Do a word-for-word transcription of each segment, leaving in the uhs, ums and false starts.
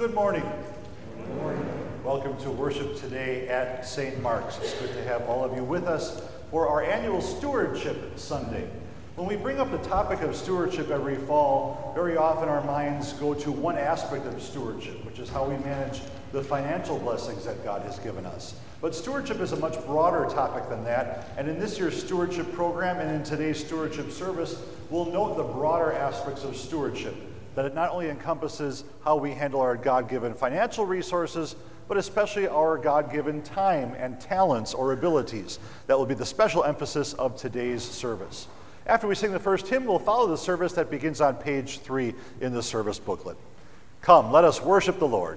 Good morning. Good morning. Welcome to worship today at Saint Mark's. It's good to have all of you with us for our annual Stewardship Sunday. When we bring up the topic of stewardship every fall, very often our minds go to one aspect of stewardship, which is how we manage the financial blessings that God has given us. But stewardship is a much broader topic than that, and in this year's stewardship program and in today's stewardship service, we'll note the broader aspects of stewardship, that it not only encompasses how we handle our God-given financial resources, but especially our God-given time and talents or abilities. That will be the special emphasis of today's service. After we sing the first hymn, we'll follow the service that begins on page three in the service booklet. Come, let us worship the Lord.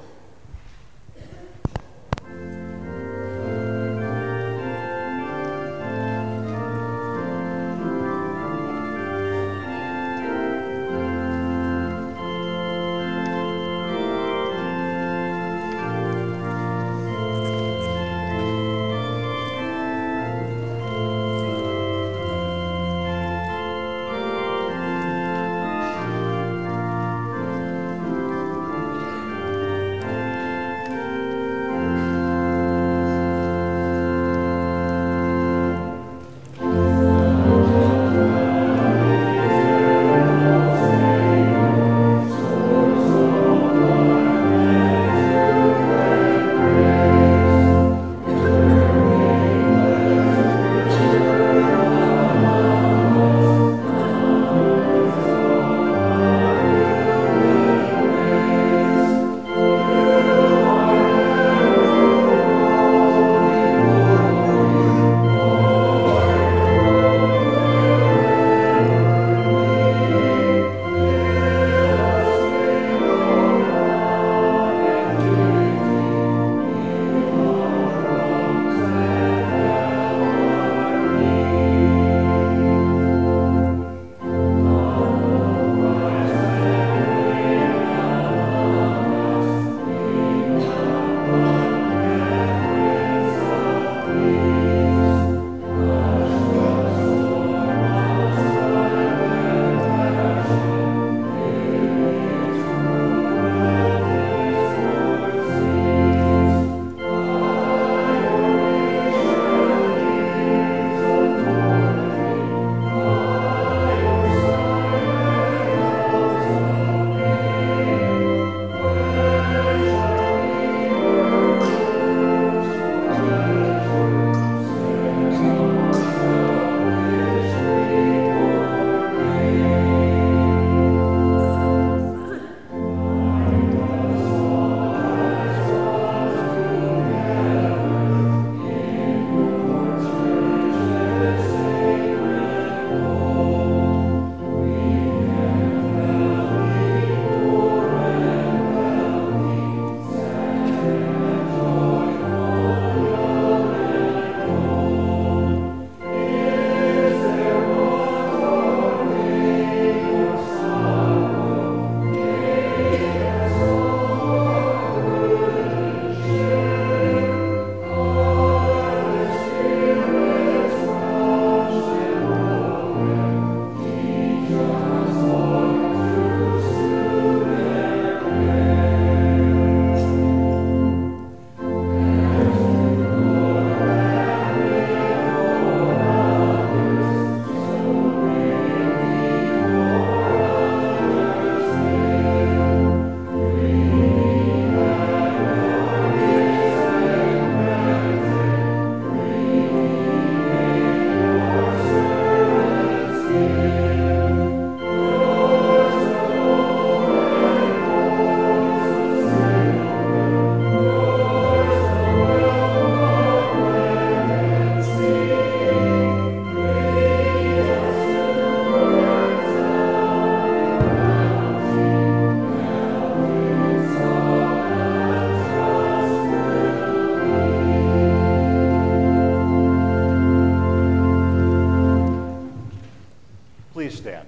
Please stand.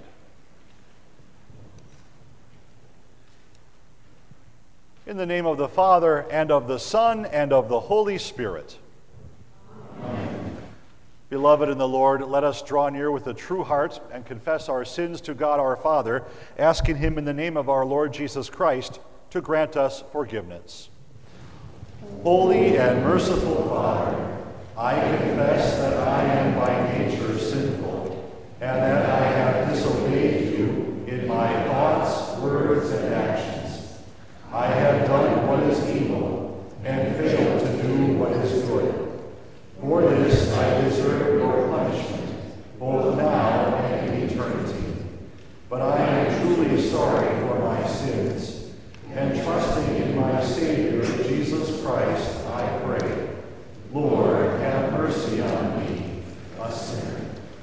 In the name of the Father, and of the Son, and of the Holy Spirit. Amen. Beloved in the Lord, let us draw near with a true heart and confess our sins to God our Father, asking him in the name of our Lord Jesus Christ to grant us forgiveness. Holy and merciful Father, I confess that I am by nature sinful, and that I have disobeyed you in my thoughts, words, and actions. I have done what is evil, and failed to do what is good. For this I deserve your punishment, both now and in eternity. But I am truly sorry for my sins, and trusting in my Savior, Jesus Christ, I pray. Lord, have mercy on me, a sinner.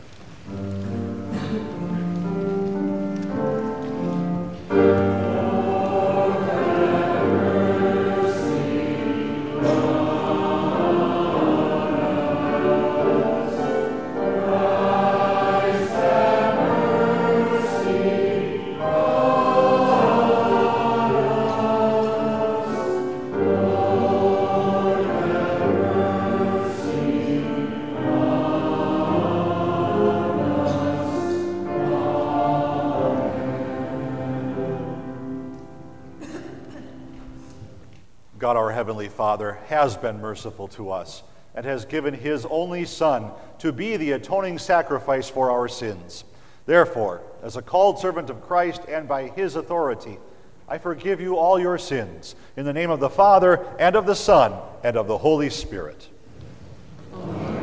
God, our Heavenly Father, has been merciful to us and has given his only Son to be the atoning sacrifice for our sins. Therefore, as a called servant of Christ and by his authority, I forgive you all your sins in the name of the Father, and of the Son, and of the Holy Spirit. Amen.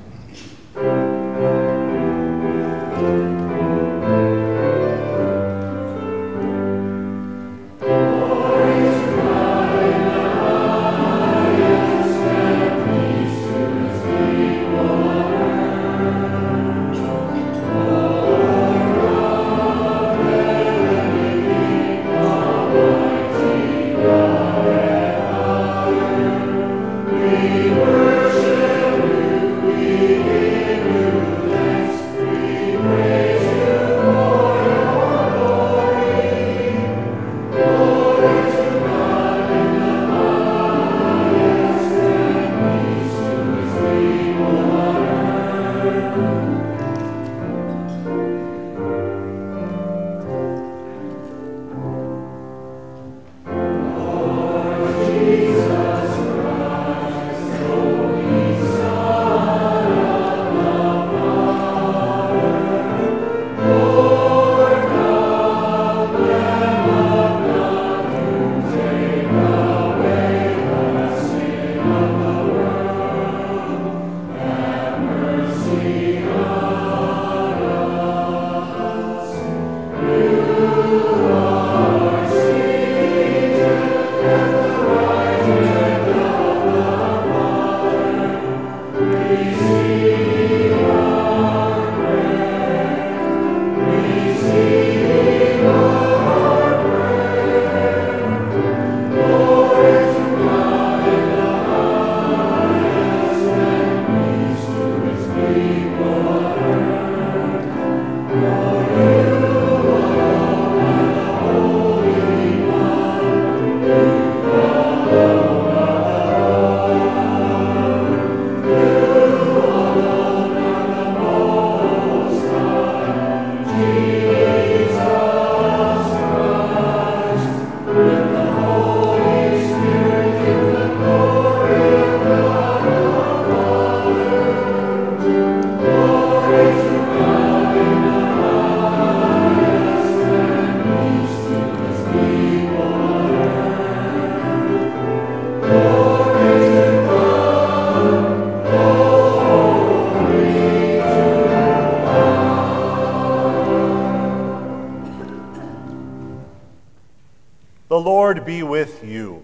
The Lord be with you.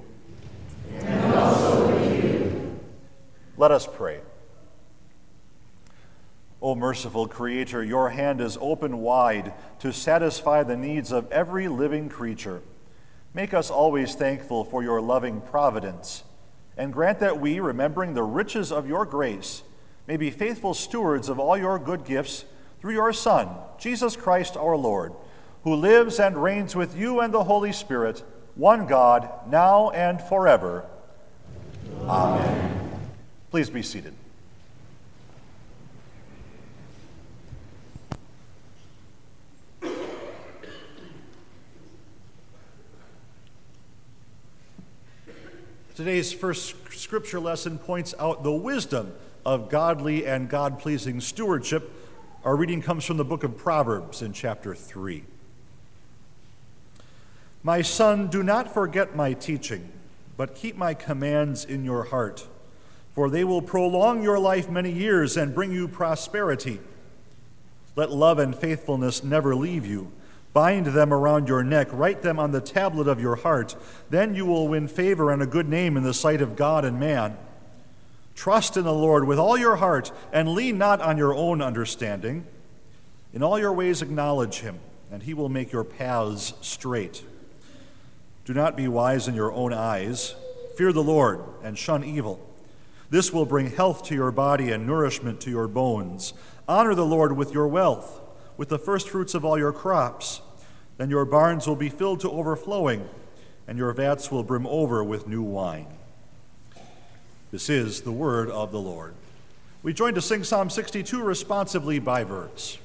And also with you. Let us pray. O merciful Creator, your hand is open wide to satisfy the needs of every living creature. Make us always thankful for your loving providence, and grant that we, remembering the riches of your grace, may be faithful stewards of all your good gifts through your Son, Jesus Christ our Lord, who lives and reigns with you and the Holy Spirit, one God, now and forever. Amen. Please be seated. Today's first scripture lesson points out the wisdom of godly and God-pleasing stewardship. Our reading comes from the book of Proverbs in chapter three. My son, do not forget my teaching, but keep my commands in your heart, for they will prolong your life many years and bring you prosperity. Let love and faithfulness never leave you. Bind them around your neck, write them on the tablet of your heart. Then you will win favor and a good name in the sight of God and man. Trust in the Lord with all your heart, and lean not on your own understanding. In all your ways acknowledge him, and he will make your paths straight. Do not be wise in your own eyes. Fear the Lord and shun evil. This will bring health to your body and nourishment to your bones. Honor the Lord with your wealth, with the first fruits of all your crops. Then your barns will be filled to overflowing, and your vats will brim over with new wine. This is the word of the Lord. We join to sing Psalm sixty-two responsively by verse.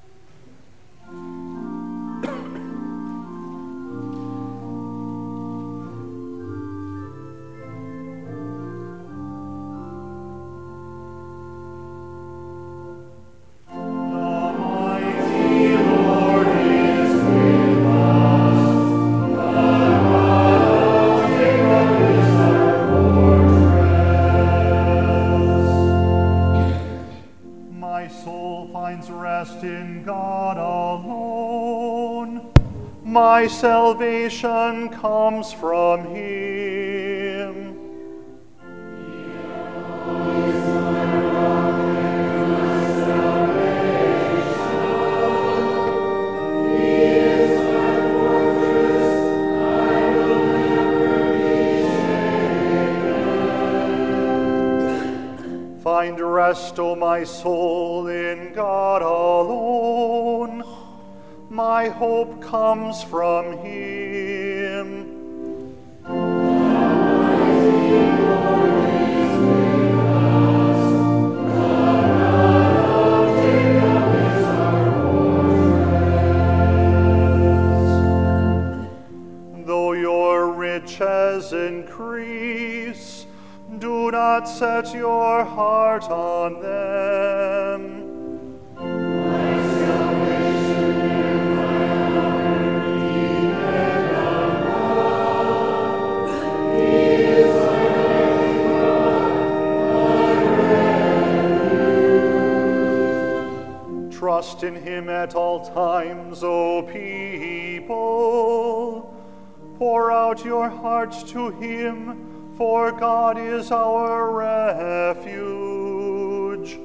My salvation comes from him. Find rest, O my soul, in God alone. My hope comes from him. Though your riches increase, do not set your heart on them. Trust in him at all times, O people. Pour out your hearts to him, for God is our refuge.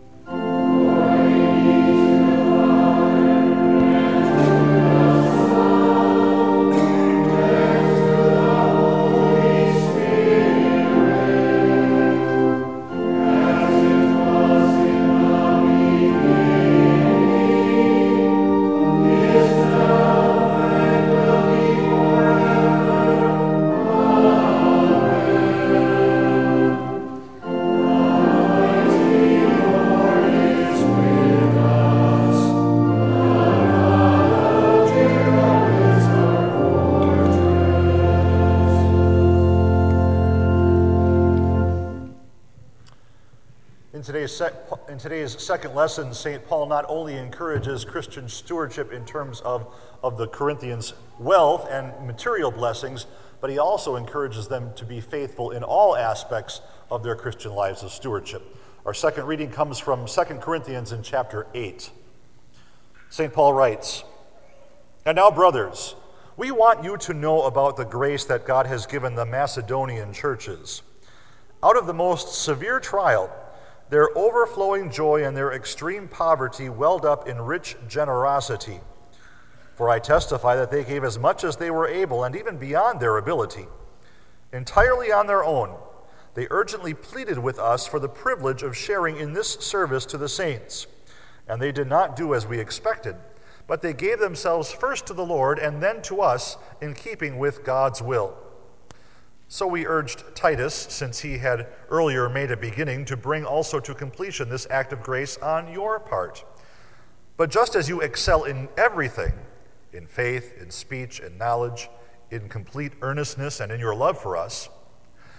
In today's, sec- in today's second lesson, Saint Paul not only encourages Christian stewardship in terms of, of the Corinthians' wealth and material blessings, but he also encourages them to be faithful in all aspects of their Christian lives of stewardship. Our second reading comes from Second Corinthians in chapter eight. Saint Paul writes, "And now, brothers, we want you to know about the grace that God has given the Macedonian churches. Out of the most severe trial, their overflowing joy and their extreme poverty welled up in rich generosity. For I testify that they gave as much as they were able, and even beyond their ability. Entirely on their own, they urgently pleaded with us for the privilege of sharing in this service to the saints. And they did not do as we expected, but they gave themselves first to the Lord and then to us in keeping with God's will. So we urged Titus, since he had earlier made a beginning, to bring also to completion this act of grace on your part. But just as you excel in everything, in faith, in speech, in knowledge, in complete earnestness, and in your love for us,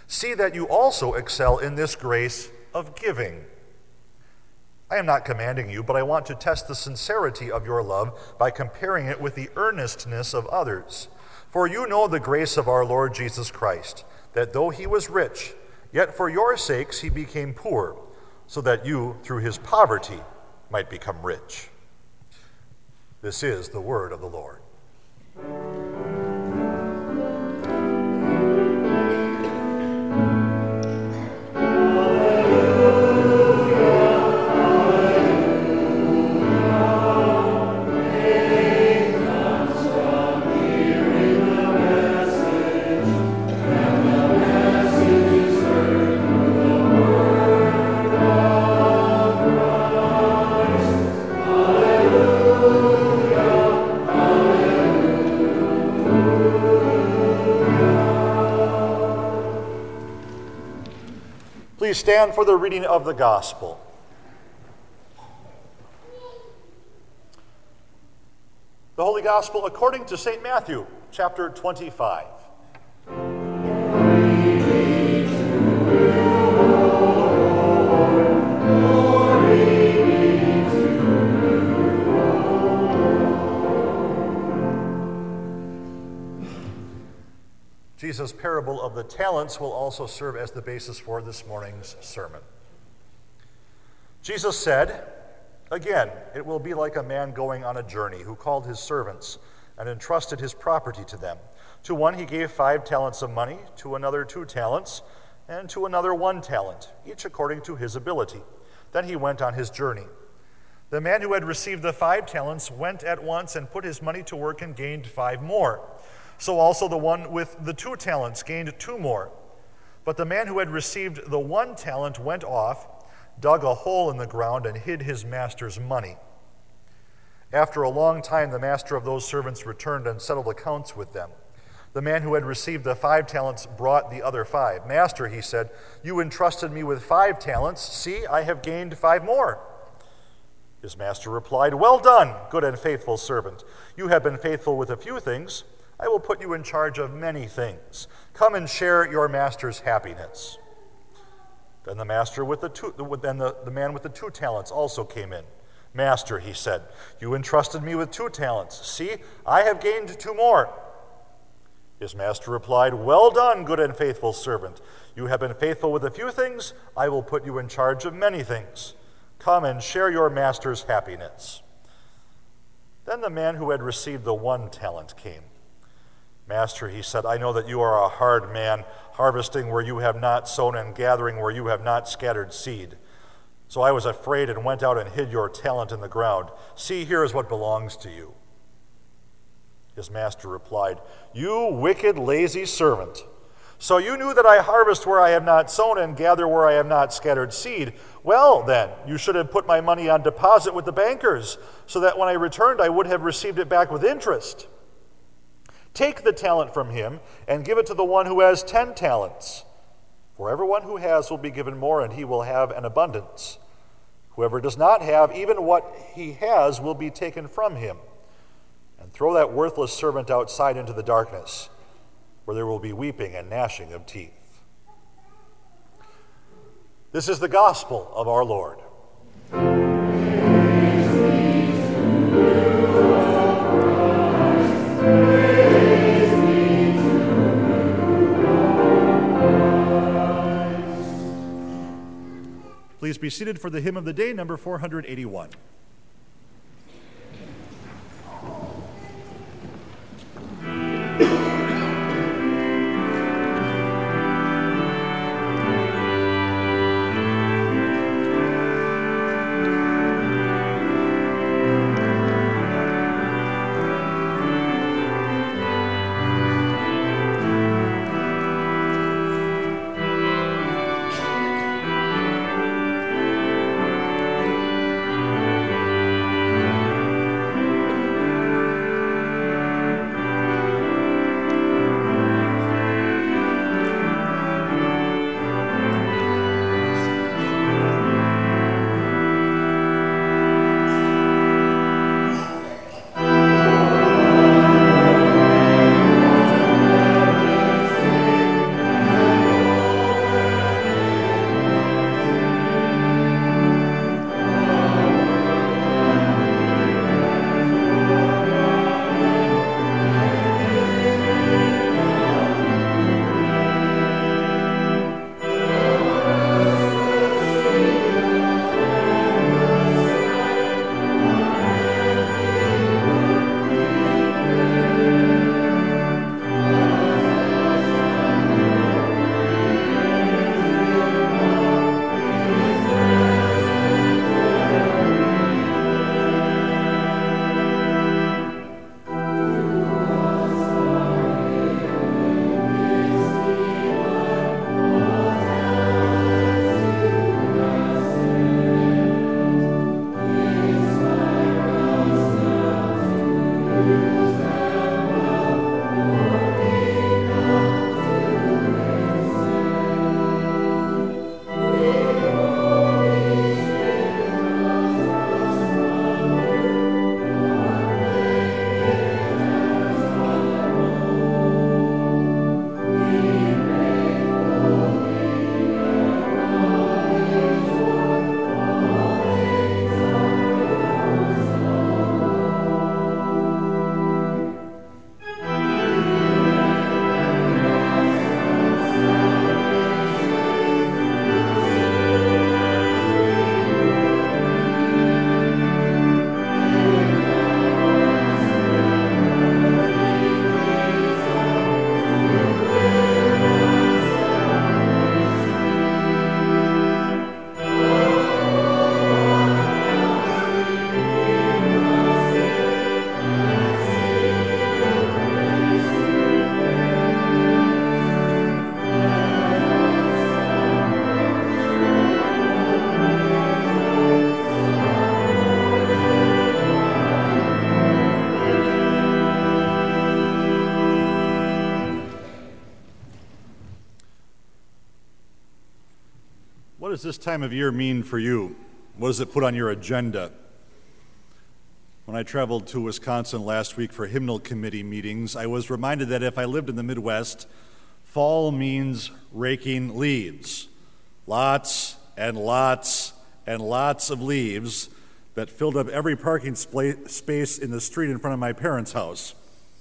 See that you also excel in this grace of giving. I am not commanding you, but I want to test the sincerity of your love by comparing it with the earnestness of others. For you know the grace of our Lord Jesus Christ, that though he was rich, yet for your sakes he became poor, so that you, through his poverty, might become rich. This is the word of the Lord. Please stand for the reading of the gospel. The Holy Gospel according to Saint Matthew, chapter twenty-five. Jesus' parable of the talents will also serve as the basis for this morning's sermon. Jesus said, "Again, it will be like a man going on a journey who called his servants and entrusted his property to them. To one he gave five talents of money, to another two talents, and to another one talent, each according to his ability. Then he went on his journey. The man who had received the five talents went at once and put his money to work and gained five more. So also the one with the two talents gained two more. But the man who had received the one talent went off, dug a hole in the ground, and hid his master's money. After a long time, the master of those servants returned and settled accounts with them. The man who had received the five talents brought the other five. 'Master,' he said, 'you entrusted me with five talents. See, I have gained five more.' His master replied, 'Well done, good and faithful servant. You have been faithful with a few things. I will put you in charge of many things. Come and share your master's happiness.' Then the master with the two, then the, the man with the two talents also came in. 'Master,' he said, 'you entrusted me with two talents. See, I have gained two more.' His master replied, 'Well done, good and faithful servant. You have been faithful with a few things. I will put you in charge of many things. Come and share your master's happiness.' Then the man who had received the one talent came. 'Master,' he said, 'I know that you are a hard man, harvesting where you have not sown and gathering where you have not scattered seed. So I was afraid and went out and hid your talent in the ground. See, here is what belongs to you.' His master replied, 'You wicked, lazy servant. So you knew that I harvest where I have not sown and gather where I have not scattered seed. Well, then, you should have put my money on deposit with the bankers, so that when I returned I would have received it back with interest. Take the talent from him and give it to the one who has ten talents. For everyone who has will be given more, and he will have an abundance. Whoever does not have, even what he has will be taken from him. And throw that worthless servant outside into the darkness, where there will be weeping and gnashing of teeth.'" This is the gospel of our Lord. Please be seated for the hymn of the day, number four hundred eighty-one. Thank you. What does this time of year mean for you? What does it put on your agenda? When I traveled to Wisconsin last week for hymnal committee meetings, I was reminded that if I lived in the Midwest, fall means raking leaves. Lots and lots and lots of leaves that filled up every parking spa- space in the street in front of my parents' house.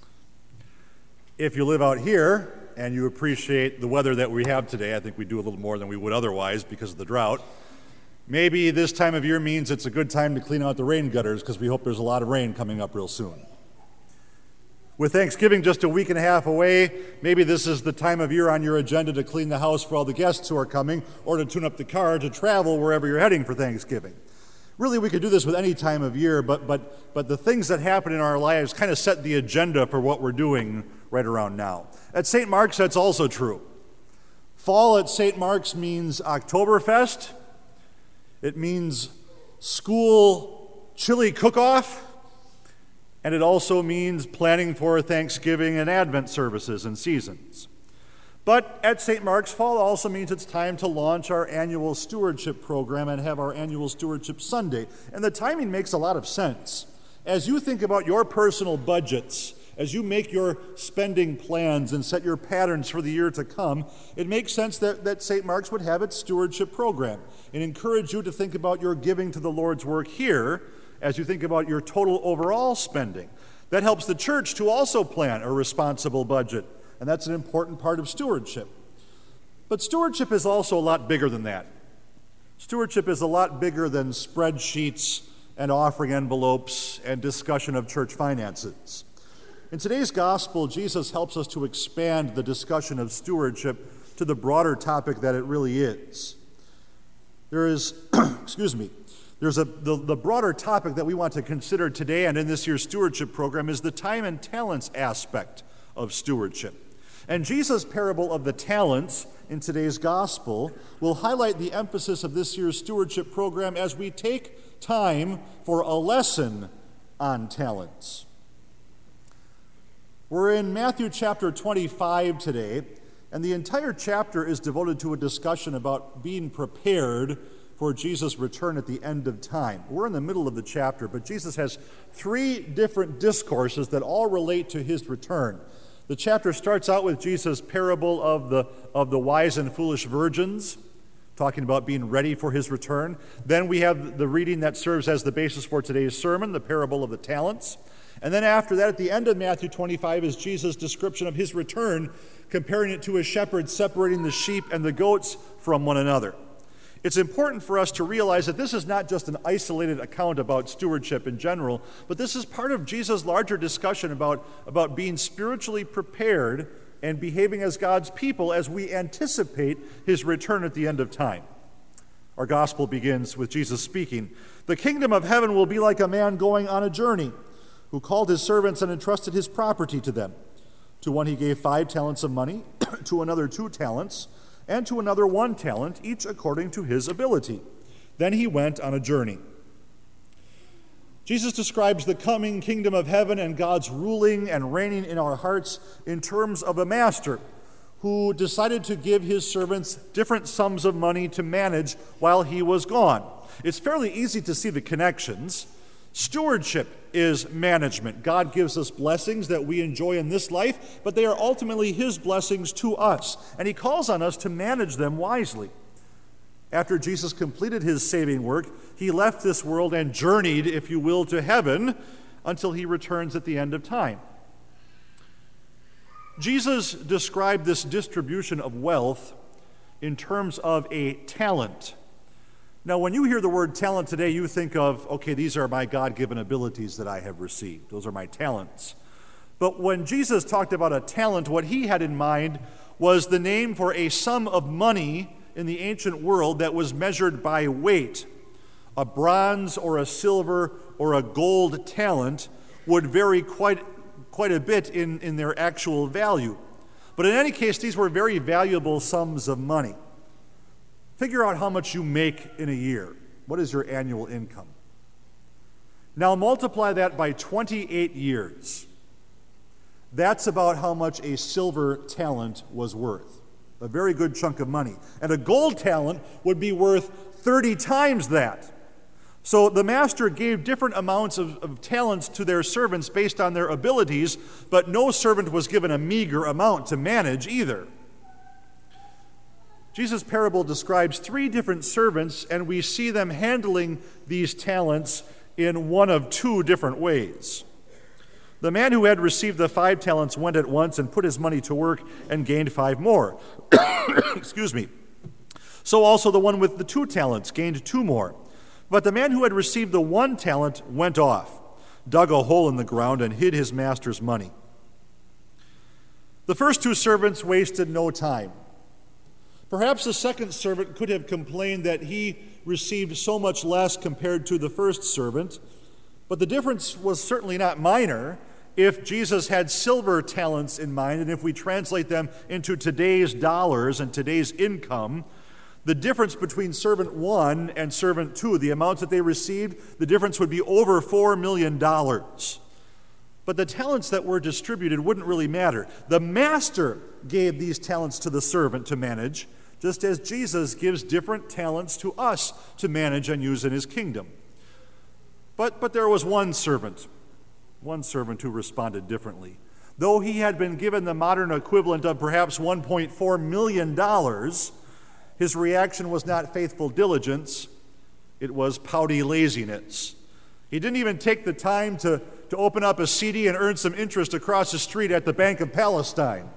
If you live out here and you appreciate the weather that we have today, I think we do a little more than we would otherwise because of the drought, maybe this time of year means it's a good time to clean out the rain gutters because we hope there's a lot of rain coming up real soon. With Thanksgiving just a week and a half away, maybe this is the time of year on your agenda to clean the house for all the guests who are coming or to tune up the car to travel wherever you're heading for Thanksgiving. Really, we could do this with any time of year, but but but the things that happen in our lives kind of set the agenda for what we're doing right around now. At Saint Mark's, that's also true. Fall at Saint Mark's means Oktoberfest. It means school chili cook-off. And it also means planning for Thanksgiving and Advent services and seasons. But at Saint Mark's, fall also means it's time to launch our annual stewardship program and have our annual stewardship Sunday. And the timing makes a lot of sense. As you think about your personal budgets, as you make your spending plans and set your patterns for the year to come, it makes sense that, that Saint Mark's would have its stewardship program and encourage you to think about your giving to the Lord's work here as you think about your total overall spending. That helps the church to also plan a responsible budget, and that's an important part of stewardship. But stewardship is also a lot bigger than that. Stewardship is a lot bigger than spreadsheets and offering envelopes and discussion of church finances. In today's gospel, Jesus helps us to expand the discussion of stewardship to the broader topic that it really is. There is, excuse me, There's a the, the broader topic that we want to consider today and in this year's stewardship program is the time and talents aspect of stewardship. And Jesus' parable of the talents in today's gospel will highlight the emphasis of this year's stewardship program as we take time for a lesson on talents. We're in Matthew chapter twenty-five today, and the entire chapter is devoted to a discussion about being prepared for Jesus' return at the end of time. We're in the middle of the chapter, but Jesus has three different discourses that all relate to his return. The chapter starts out with Jesus' parable of the, of the wise and foolish virgins, talking about being ready for his return. Then we have the reading that serves as the basis for today's sermon, the parable of the talents. And then after that, at the end of Matthew twenty-five, is Jesus' description of his return, comparing it to a shepherd separating the sheep and the goats from one another. It's important for us to realize that this is not just an isolated account about stewardship in general, but this is part of Jesus' larger discussion about, about being spiritually prepared and behaving as God's people as we anticipate his return at the end of time. Our gospel begins with Jesus speaking, "The kingdom of heaven will be like a man going on a journey, who called his servants and entrusted his property to them. To one he gave five talents of money, to another two talents, and to another one talent, each according to his ability. Then he went on a journey." Jesus describes the coming kingdom of heaven and God's ruling and reigning in our hearts in terms of a master who decided to give his servants different sums of money to manage while he was gone. It's fairly easy to see the connections. Stewardship is management. God gives us blessings that we enjoy in this life, but they are ultimately his blessings to us, and he calls on us to manage them wisely. After Jesus completed his saving work, he left this world and journeyed, if you will, to heaven until he returns at the end of time. Jesus described this distribution of wealth in terms of a talent. Now, when you hear the word talent today, you think of, okay, these are my God-given abilities that I have received. Those are my talents. But when Jesus talked about a talent, what he had in mind was the name for a sum of money in the ancient world that was measured by weight. A bronze or a silver or a gold talent would vary quite, quite a bit in, in their actual value. But in any case, these were very valuable sums of money. Figure out how much you make in a year. What is your annual income? Now multiply that by twenty-eight years. That's about how much a silver talent was worth. a very good chunk of money. And a gold talent would be worth thirty times that. So the master gave different amounts of, of talents to their servants based on their abilities, but no servant was given a meager amount to manage either. Jesus' parable describes three different servants, and we see them handling these talents in one of two different ways. The man who had received the five talents went at once and put his money to work and gained five more. Excuse me. So also the one with the two talents gained two more. But the man who had received the one talent went off, dug a hole in the ground, and hid his master's money. The first two servants wasted no time. Perhaps the second servant could have complained that he received so much less compared to the first servant, but the difference was certainly not minor if Jesus had silver talents in mind, and if we translate them into today's dollars and today's income, the difference between servant one and servant two, the amounts that they received, the difference would be over four million dollars. But the talents that were distributed wouldn't really matter. The master gave these talents to the servant to manage, just as Jesus gives different talents to us to manage and use in his kingdom. But, but there was one servant, one servant who responded differently. Though he had been given the modern equivalent of perhaps one point four million dollars, his reaction was not faithful diligence, it was pouty laziness. He didn't even take the time to, to open up a C D and earn some interest across the street at the Bank of Palestine.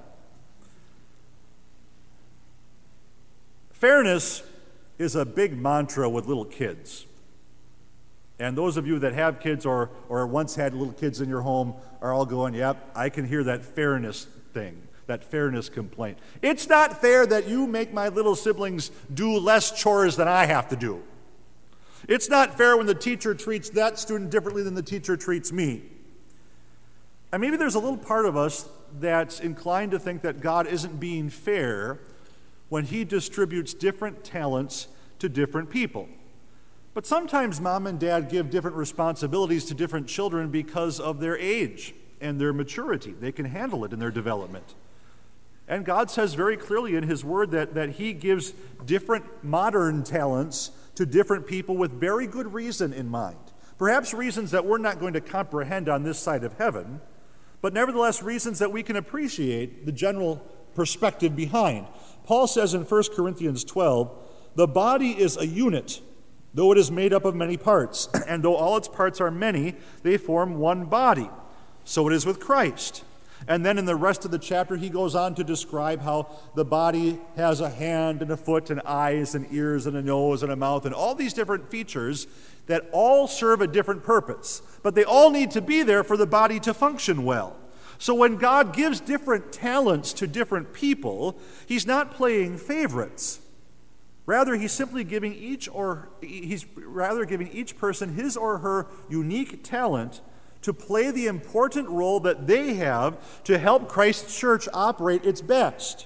Fairness is a big mantra with little kids. And those of you that have kids or, or once had little kids in your home are all going, yep, I can hear that fairness thing, that fairness complaint. It's not fair that you make my little siblings do less chores than I have to do. It's not fair when the teacher treats that student differently than the teacher treats me. And maybe there's a little part of us that's inclined to think that God isn't being fair when he distributes different talents to different people. But sometimes mom and dad give different responsibilities to different children because of their age and their maturity. They can handle it in their development. And God says very clearly in his word that, that he gives different modern talents to different people with very good reason in mind. Perhaps reasons that we're not going to comprehend on this side of heaven, but nevertheless reasons that we can appreciate the general perspective behind. Paul says in First Corinthians twelve, the body is a unit, though it is made up of many parts, and though all its parts are many, they form one body. So it is with Christ. And then in the rest of the chapter, he goes on to describe how the body has a hand and a foot and eyes and ears and a nose and a mouth and all these different features that all serve a different purpose. But they all need to be there for the body to function well. So when God gives different talents to different people, he's not playing favorites. Rather, he's simply giving each or he's rather giving each person his or her unique talent to play the important role that they have to help Christ's church operate its best.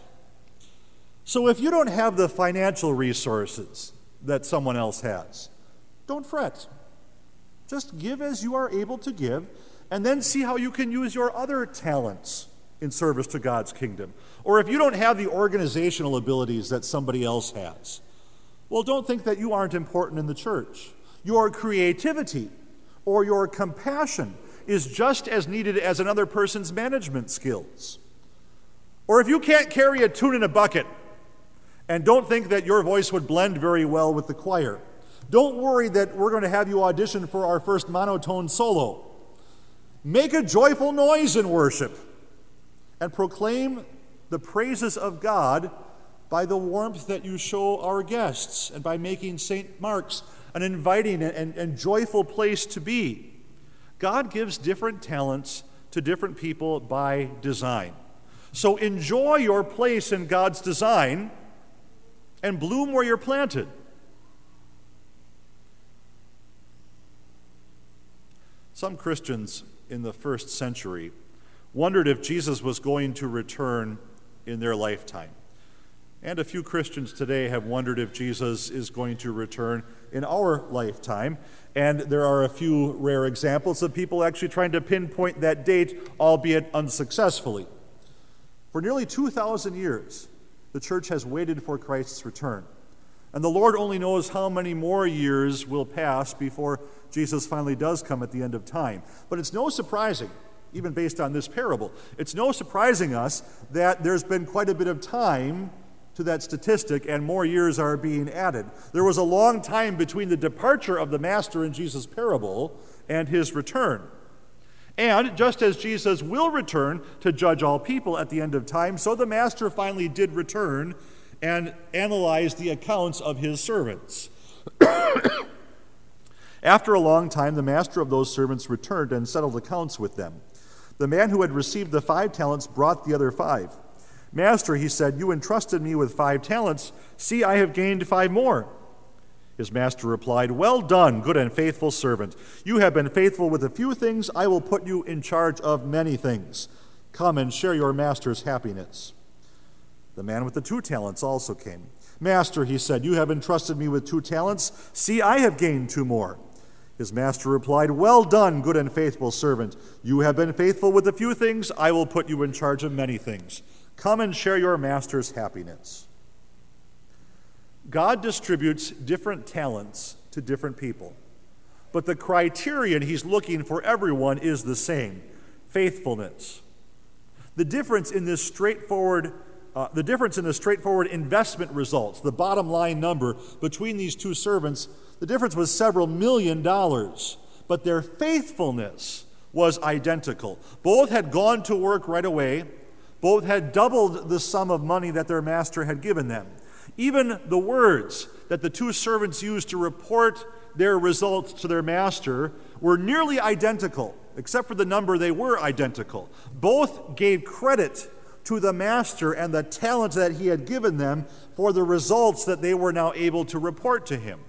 So if you don't have the financial resources that someone else has, don't fret. Just give as you are able to give, and then see how you can use your other talents in service to God's kingdom. Or if you don't have the organizational abilities that somebody else has, well, don't think that you aren't important in the church. Your creativity or your compassion is just as needed as another person's management skills. Or if you can't carry a tune in a bucket and don't think that your voice would blend very well with the choir, don't worry that we're going to have you audition for our first monotone solo. Make a joyful noise in worship and proclaim the praises of God by the warmth that you show our guests and by making Saint Mark's an inviting and, and, and joyful place to be. God gives different talents to different people by design. So enjoy your place in God's design and bloom where you're planted. Some Christians in the first century wondered if Jesus was going to return in their lifetime. And a few Christians today have wondered if Jesus is going to return in our lifetime. And there are a few rare examples of people actually trying to pinpoint that date, albeit unsuccessfully. For nearly two thousand years, the church has waited for Christ's return. And the Lord only knows how many more years will pass before Jesus finally does come at the end of time. But it's no surprising, even based on this parable, it's no surprising us that there's been quite a bit of time to that statistic and more years are being added. There was a long time between the departure of the master in Jesus' parable and his return. And just as Jesus will return to judge all people at the end of time, so the master finally did return and analyze the accounts of his servants. After a long time, the master of those servants returned and settled accounts with them. The man who had received the five talents brought the other five. Master, he said, you entrusted me with five talents. See, I have gained five more. His master replied, well done, good and faithful servant. You have been faithful with a few things. I will put you in charge of many things. Come and share your master's happiness. The man with the two talents also came. Master, he said, you have entrusted me with two talents. See, I have gained two more. His master replied, well done, good and faithful servant. You have been faithful with a few things. I will put you in charge of many things. Come and share your master's happiness. God distributes different talents to different people, but the criterion he's looking for everyone is the same: faithfulness. The difference in this straightforward Uh, the difference in the straightforward investment results, the bottom line number between these two servants, the difference was several million dollars, but their faithfulness was identical. Both had gone to work right away. Both had doubled the sum of money that their master had given them. Even the words that the two servants used to report their results to their master were nearly identical, except for the number. They were identical. Both gave credit to the master and the talent that he had given them for the results that they were now able to report to him.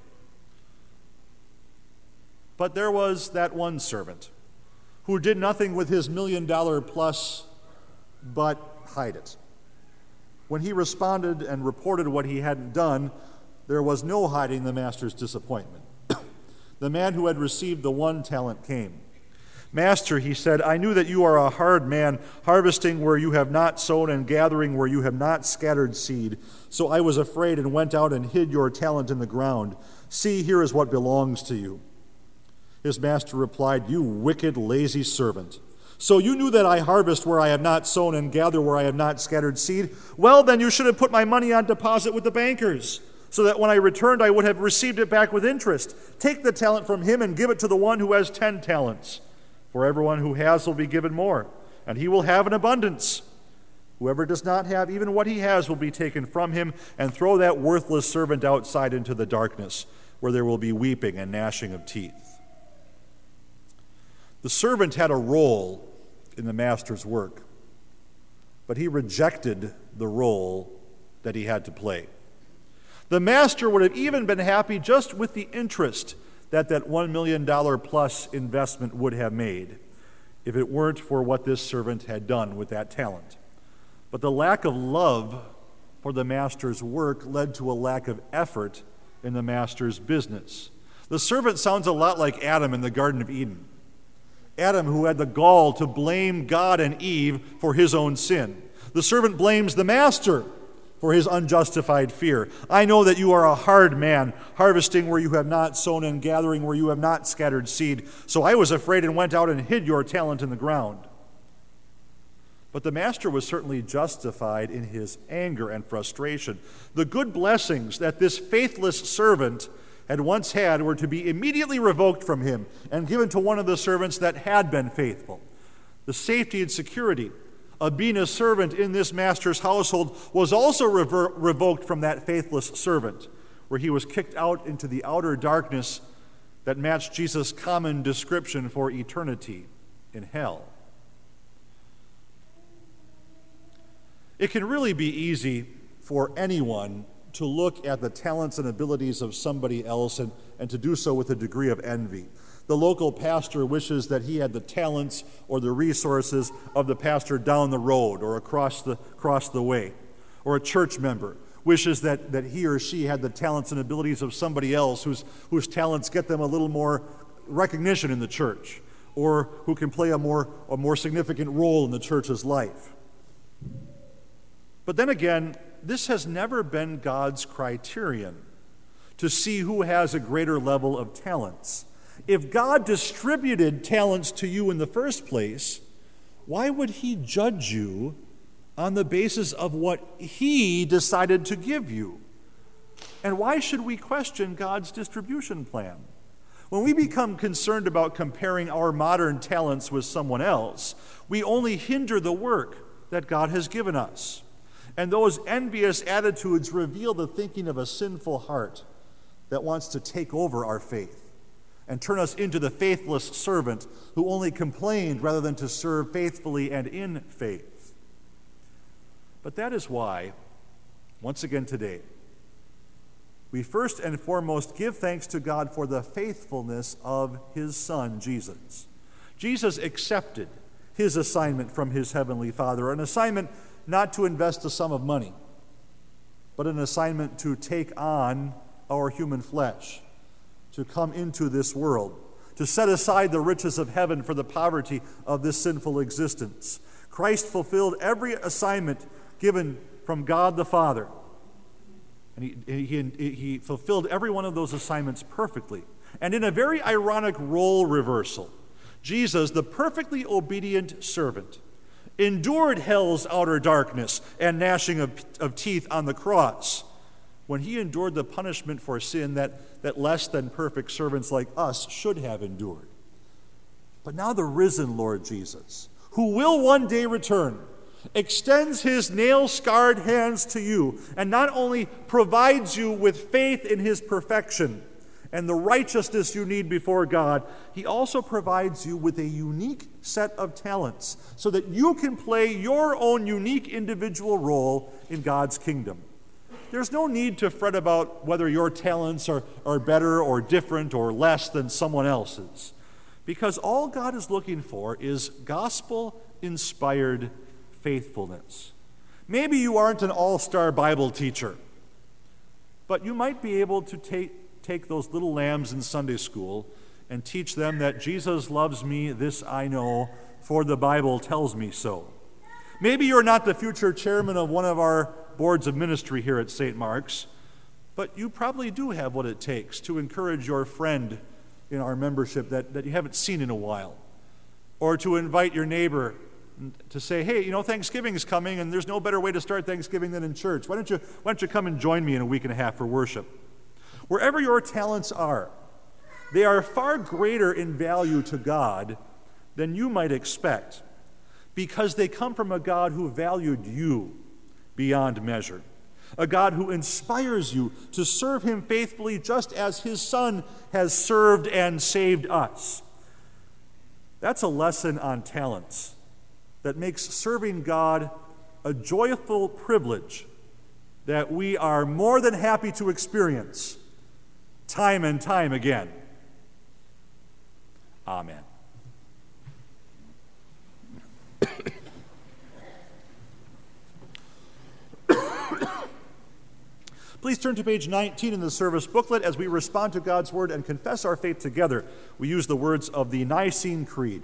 But there was that one servant who did nothing with his million dollar plus but hide it. When he responded and reported what he hadn't done, there was no hiding the master's disappointment. The man who had received the one talent came. Master, he said, I knew that you are a hard man, harvesting where you have not sown and gathering where you have not scattered seed. So I was afraid and went out and hid your talent in the ground. See, here is what belongs to you. His master replied, you wicked, lazy servant. So you knew that I harvest where I have not sown and gather where I have not scattered seed? Well, then you should have put my money on deposit with the bankers, so that when I returned I would have received it back with interest. Take the talent from him and give it to the one who has ten talents. For everyone who has will be given more, and he will have an abundance. Whoever does not have, even what he has will be taken from him, and throw that worthless servant outside into the darkness, where there will be weeping and gnashing of teeth. The servant had a role in the master's work, but he rejected the role that he had to play. The master would have even been happy just with the interest that that one million dollars plus investment would have made if it weren't for what this servant had done with that talent. But the lack of love for the master's work led to a lack of effort in the master's business. The servant sounds a lot like Adam in the Garden of Eden. Adam, who had the gall to blame God and Eve for his own sin. The servant blames the master for his unjustified fear. I know that you are a hard man, harvesting where you have not sown and gathering where you have not scattered seed. So I was afraid and went out and hid your talent in the ground. But the master was certainly justified in his anger and frustration. The good blessings that this faithless servant had once had were to be immediately revoked from him and given to one of the servants that had been faithful. The safety and security of being a servant in this master's household was also rever- revoked from that faithless servant, where he was kicked out into the outer darkness that matched Jesus' common description for eternity in hell. It can really be easy for anyone to look at the talents and abilities of somebody else and, and to do so with a degree of envy. The local pastor wishes that he had the talents or the resources of the pastor down the road or across the, across the way. Or a church member wishes that, that he or she had the talents and abilities of somebody else whose, whose talents get them a little more recognition in the church, or who can play a more, a more significant role in the church's life. But then again, this has never been God's criterion to see who has a greater level of talents. If God distributed talents to you in the first place, why would he judge you on the basis of what he decided to give you? And why should we question God's distribution plan? When we become concerned about comparing our modern talents with someone else, we only hinder the work that God has given us. And those envious attitudes reveal the thinking of a sinful heart that wants to take over our faith and turn us into the faithless servant who only complained rather than to serve faithfully and in faith. But that is why, once again today, we first and foremost give thanks to God for the faithfulness of his Son, Jesus. Jesus accepted his assignment from his heavenly Father, an assignment not to invest a sum of money, but an assignment to take on our human flesh, to come into this world, to set aside the riches of heaven for the poverty of this sinful existence. Christ fulfilled every assignment given from God the Father. And he, he, he fulfilled every one of those assignments perfectly. And in a very ironic role reversal, Jesus, the perfectly obedient servant, endured hell's outer darkness and gnashing of, of teeth on the cross when he endured the punishment for sin that, that less than perfect servants like us should have endured. But now the risen Lord Jesus, who will one day return, extends his nail-scarred hands to you and not only provides you with faith in his perfection and the righteousness you need before God, he also provides you with a unique set of talents so that you can play your own unique individual role in God's kingdom. There's no need to fret about whether your talents are, are better or different or less than someone else's, because all God is looking for is gospel-inspired faithfulness. Maybe you aren't an all-star Bible teacher, but you might be able to take, take those little lambs in Sunday school and teach them that Jesus loves me, this I know, for the Bible tells me so. Maybe you're not the future chairman of one of our boards of ministry here at Saint Mark's, but you probably do have what it takes to encourage your friend in our membership that, that you haven't seen in a while, or to invite your neighbor to say, hey, you know, Thanksgiving is coming, and there's no better way to start Thanksgiving than in church. Why don't you, why don't you come and join me in a week and a half for worship? Wherever your talents are, they are far greater in value to God than you might expect, because they come from a God who valued you beyond measure, a God who inspires you to serve him faithfully just as his Son has served and saved us. That's a lesson on talents that makes serving God a joyful privilege that we are more than happy to experience time and time again. Amen. Please turn to page nineteen in the service booklet as we respond to God's word and confess our faith together. We use the words of the Nicene Creed.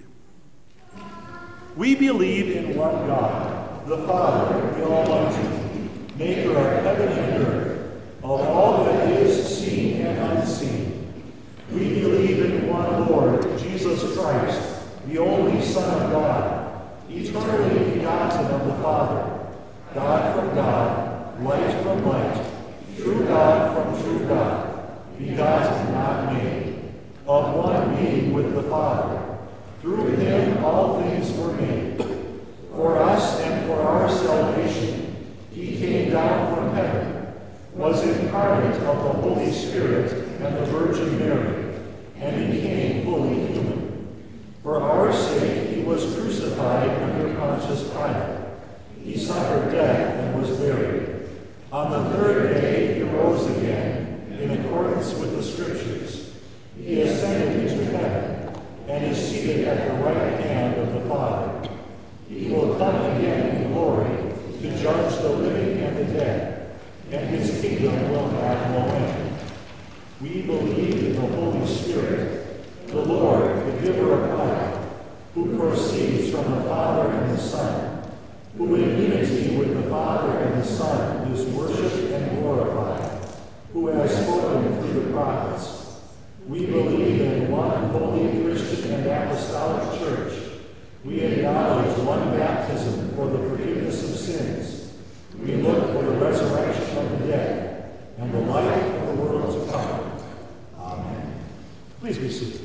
We believe in one God, the Father, the Almighty, maker of heaven and earth, of all that is seen and unseen. We believe in one Lord, Jesus Christ, the only Son of God, eternally begotten of the Father, God from God, light from light, true God from true God, begotten, not made, of one being with the Father. Through him all things were made. For us and for our salvation, he came down from heaven, was incarnate of the Holy Spirit and the Virgin Mary, and became fully human. For our sake he was crucified under Pontius Pilate. He suffered death and was buried. On the third day he rose again, in accordance with the Scriptures. He ascended into heaven, and is seated at the right hand of the Father. He will come again in glory to judge the living and the dead, and his kingdom will have no end. We believe in the Holy Spirit, the Lord, the giver of life, who proceeds from the Father and the Son. who in unity with the Father and the Son is worshipped and glorified, who has spoken through the prophets. We believe in one holy Christian and apostolic church. We acknowledge one baptism for the forgiveness of sins. We look for the resurrection of the dead and the life of the world to come. Amen. Please be seated.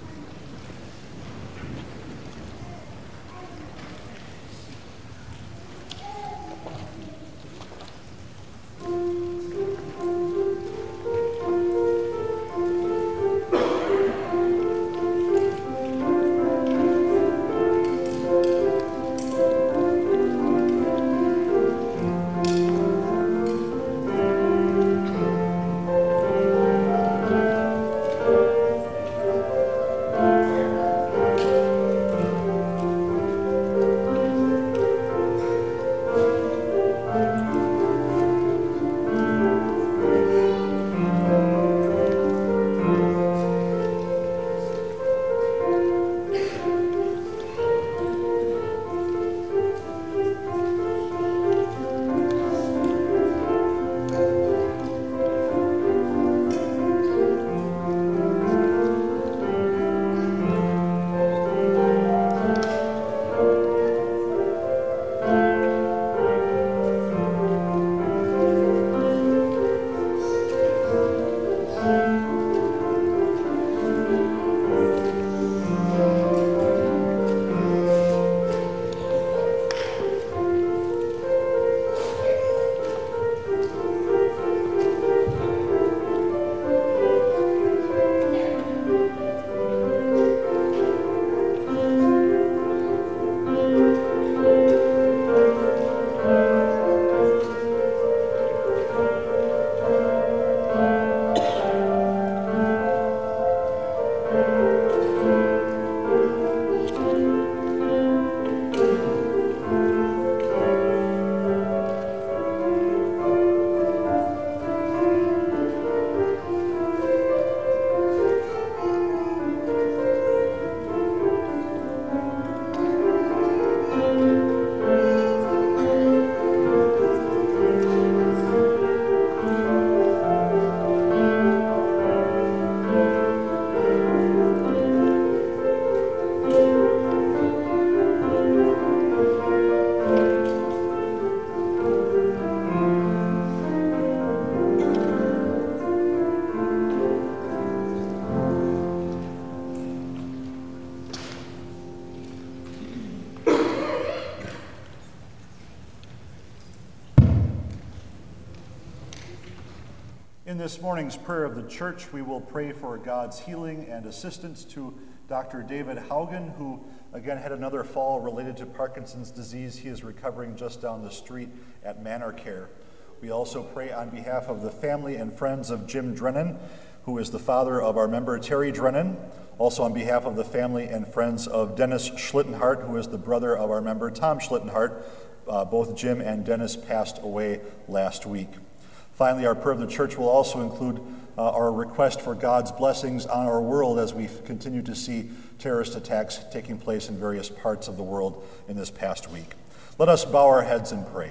In this morning's prayer of the church, we will pray for God's healing and assistance to Doctor David Haugen, who again had another fall related to Parkinson's disease. He is recovering just down the street at Manor Care. We also pray on behalf of the family and friends of Jim Drennan, who is the father of our member Terry Drennan. Also on behalf of the family and friends of Dennis Schlittenhart, who is the brother of our member Tom Schlittenhart. Uh, both Jim and Dennis passed away last week. Finally, our prayer of the church will also include uh, our request for God's blessings on our world as we continue to see terrorist attacks taking place in various parts of the world in this past week. Let us bow our heads and pray.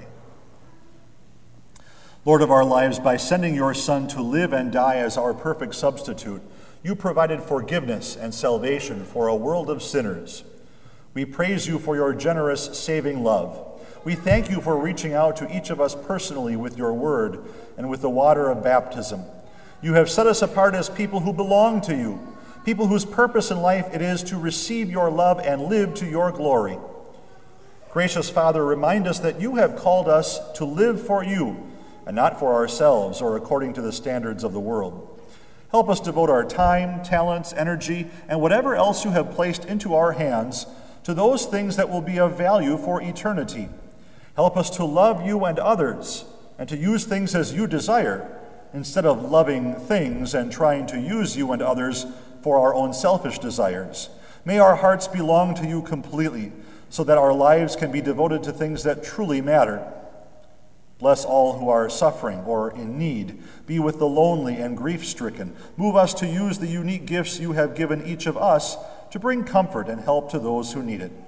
Lord of our lives, by sending your Son to live and die as our perfect substitute, you provided forgiveness and salvation for a world of sinners. We praise you for your generous, saving love. We thank you for reaching out to each of us personally with your word and with the water of baptism. You have set us apart as people who belong to you, people whose purpose in life it is to receive your love and live to your glory. Gracious Father, remind us that you have called us to live for you and not for ourselves or according to the standards of the world. Help us devote our time, talents, energy, and whatever else you have placed into our hands to those things that will be of value for eternity. Help us to love you and others, and to use things as you desire, instead of loving things and trying to use you and others for our own selfish desires. May our hearts belong to you completely, so that our lives can be devoted to things that truly matter. Bless all who are suffering or in need. Be with the lonely and grief-stricken. Move us to use the unique gifts you have given each of us to bring comfort and help to those who need it.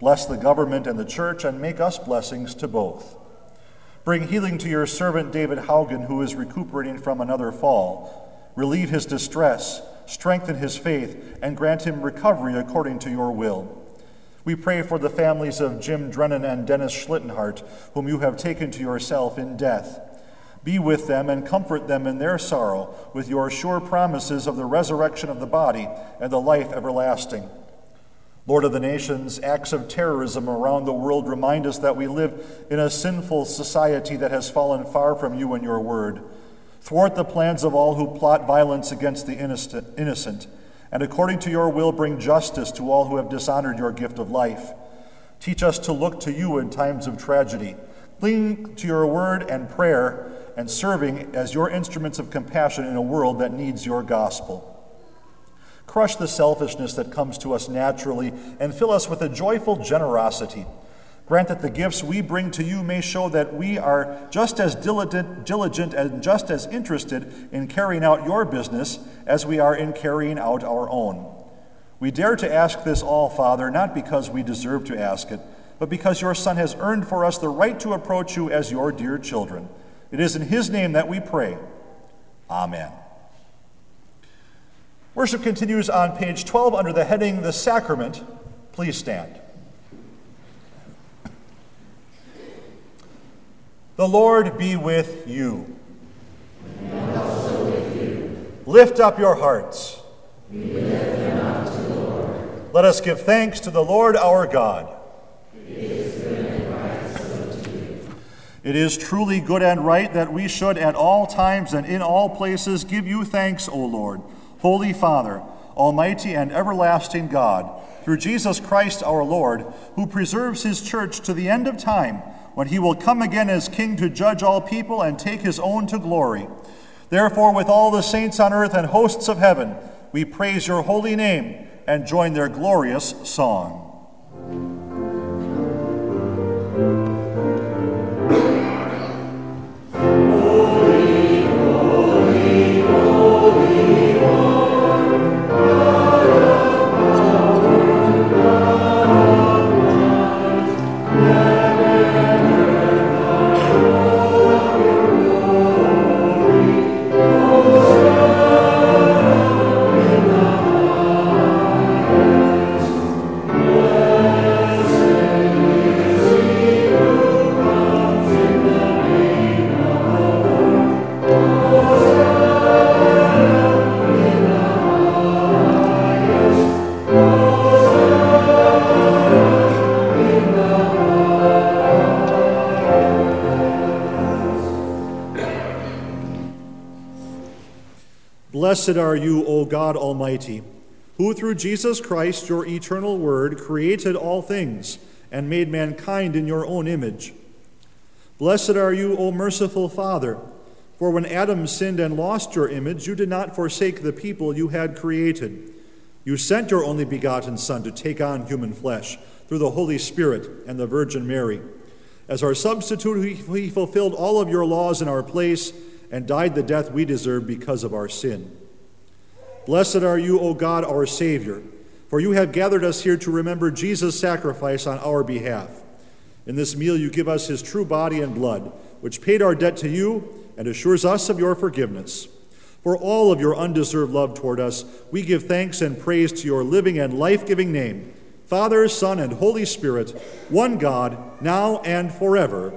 Bless the government and the church, and make us blessings to both. Bring healing to your servant David Haugen, who is recuperating from another fall. Relieve his distress, strengthen his faith, and grant him recovery according to your will. We pray for the families of Jim Drennan and Dennis Schlittenhart, whom you have taken to yourself in death. Be with them and comfort them in their sorrow with your sure promises of the resurrection of the body and the life everlasting. Lord of the nations, acts of terrorism around the world remind us that we live in a sinful society that has fallen far from you and your word. Thwart the plans of all who plot violence against the innocent, and according to your will bring justice to all who have dishonored your gift of life. Teach us to look to you in times of tragedy, clinging to your word and prayer, and serving as your instruments of compassion in a world that needs your gospel. Crush the selfishness that comes to us naturally and fill us with a joyful generosity. Grant that the gifts we bring to you may show that we are just as diligent, diligent and just as interested in carrying out your business as we are in carrying out our own. We dare to ask this all, Father, not because we deserve to ask it, but because your Son has earned for us the right to approach you as your dear children. It is in his name that we pray. Amen. Worship continues on page twelve under the heading, The Sacrament. Please stand. The Lord be with you. And also with you. Lift up your hearts. We lift them up to the Lord. Let us give thanks to the Lord our God. It is good and right so to do. It is truly good and right that we should at all times and in all places give you thanks, O Lord, Holy Father, Almighty and everlasting God, through Jesus Christ our Lord, who preserves his church to the end of time, when he will come again as King to judge all people and take his own to glory. Therefore, with all the saints on earth and hosts of heaven, we praise your holy name and join their glorious song. Blessed are you, O God Almighty, who through Jesus Christ, your eternal word, created all things and made mankind in your own image. Blessed are you, O merciful Father, for when Adam sinned and lost your image, you did not forsake the people you had created. You sent your only begotten Son to take on human flesh through the Holy Spirit and the Virgin Mary. As our substitute, he fulfilled all of your laws in our place and died the death we deserve because of our sin. Blessed are you, O God, our Savior, for you have gathered us here to remember Jesus' sacrifice on our behalf. In this meal you give us his true body and blood, which paid our debt to you and assures us of your forgiveness. For all of your undeserved love toward us, we give thanks and praise to your living and life-giving name, Father, Son, and Holy Spirit, one God, now and forever.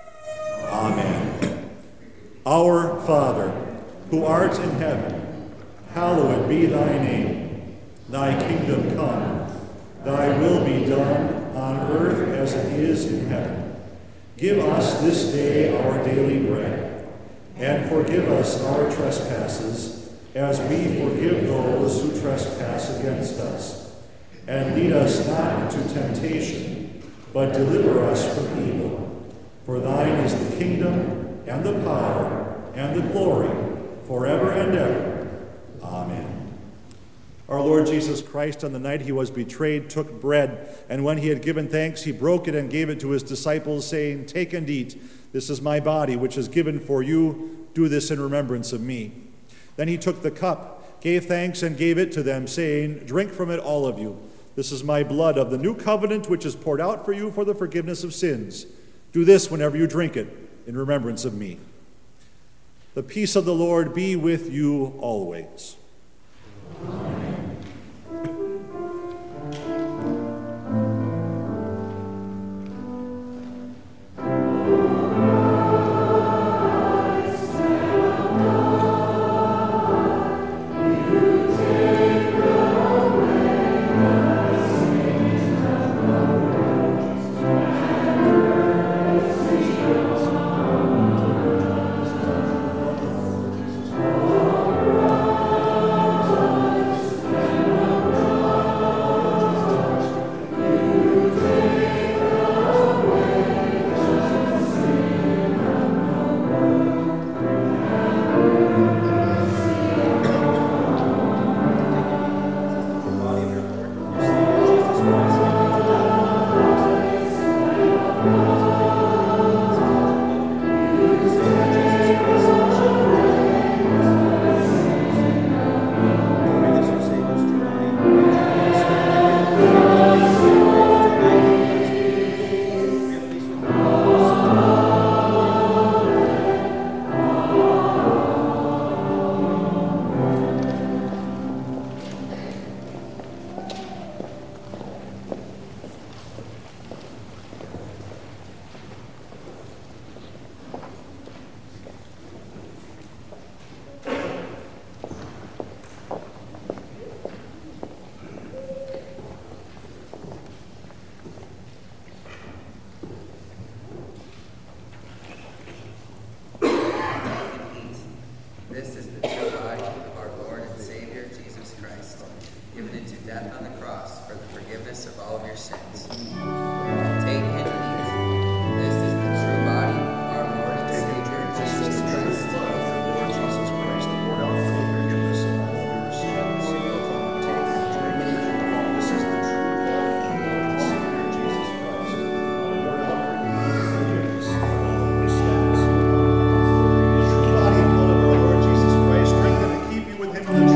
Amen. Our Father, who art in heaven, hallowed be thy name. Thy kingdom come, thy will be done on earth as it is in heaven. Give us this day our daily bread, and forgive us our trespasses, as we forgive those who trespass against us. And lead us not into temptation, but deliver us from evil. For thine is the kingdom, and the power, and the glory, forever and ever. Amen. Our Lord Jesus Christ, on the night he was betrayed, took bread, and when he had given thanks, he broke it and gave it to his disciples, saying, "Take and eat. This is my body, which is given for you. Do this in remembrance of me." Then he took the cup, gave thanks, and gave it to them, saying, "Drink from it, all of you. This is my blood of the new covenant, which is poured out for you for the forgiveness of sins. Do this whenever you drink it, in remembrance of me. The peace of the Lord be with you always. Amen.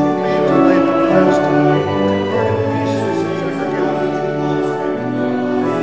Last.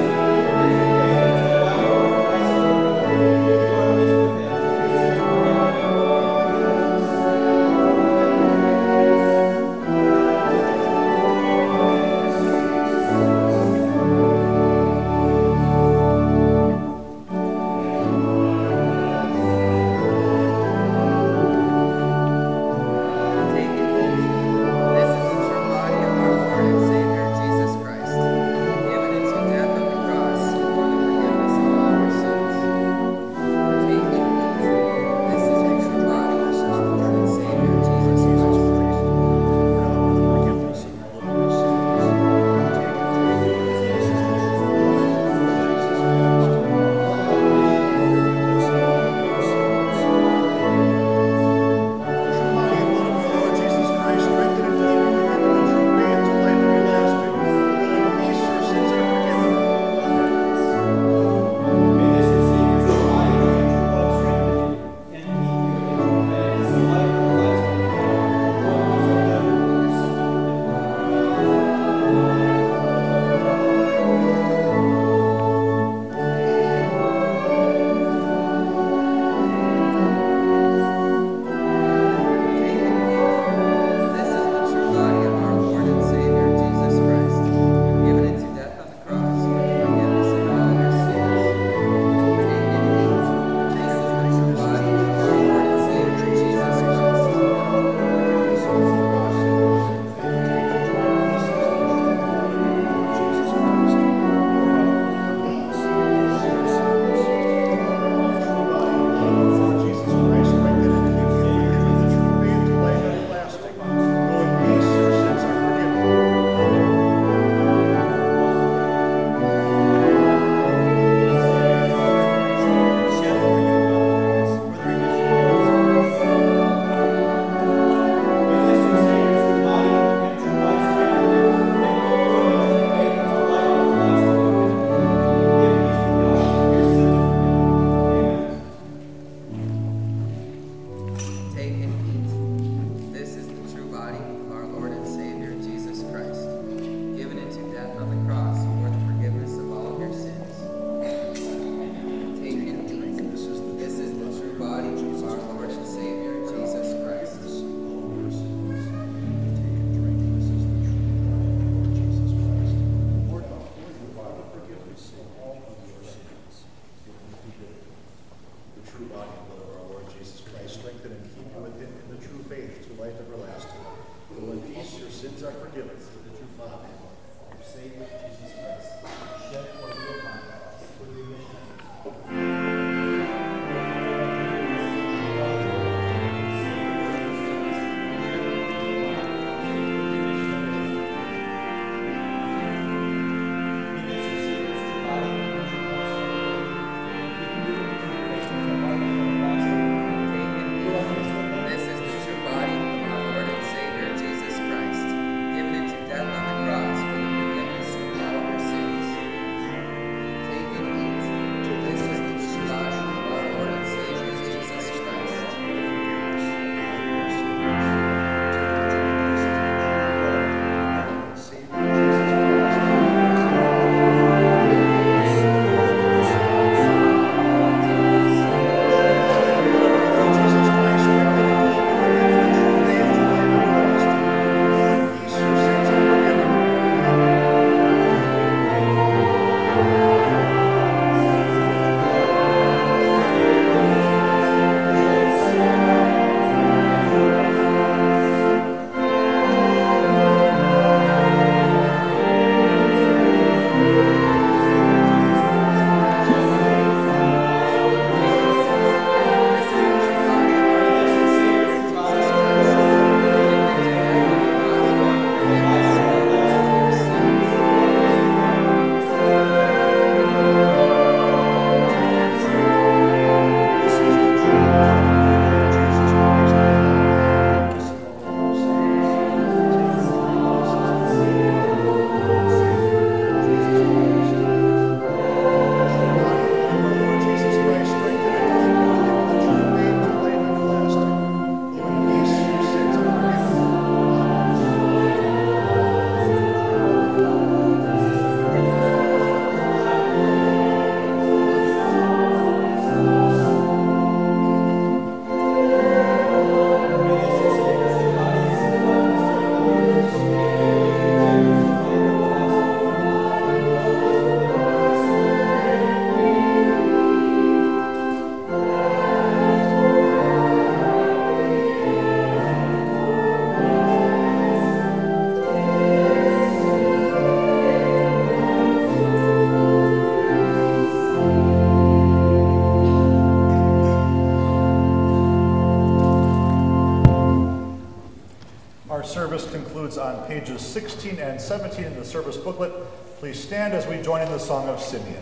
interludes on pages sixteen and seventeen in the service booklet. Please stand as we join in the Song of Simeon.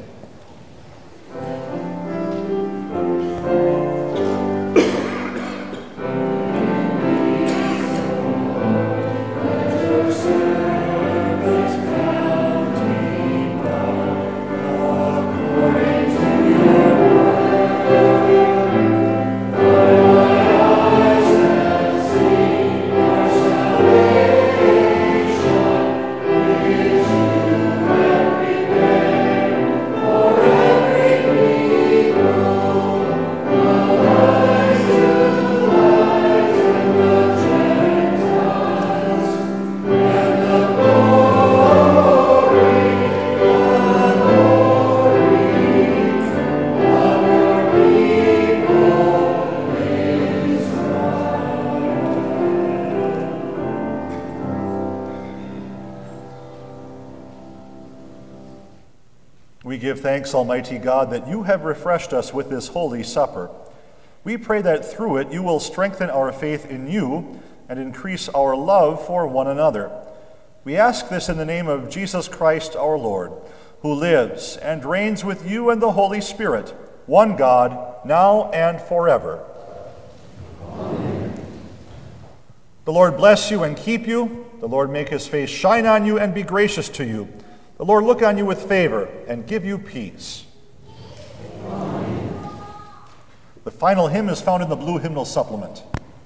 We give thanks, Almighty God, that you have refreshed us with this holy supper. We pray that through it you will strengthen our faith in you and increase our love for one another. We ask this in the name of Jesus Christ our Lord, who lives and reigns with you and the Holy Spirit, one God, now and forever. Amen. The Lord bless you and keep you. The Lord make his face shine on you and be gracious to you. The Lord look on you with favor and give you peace. Amen. The final hymn is found in the blue hymnal supplement.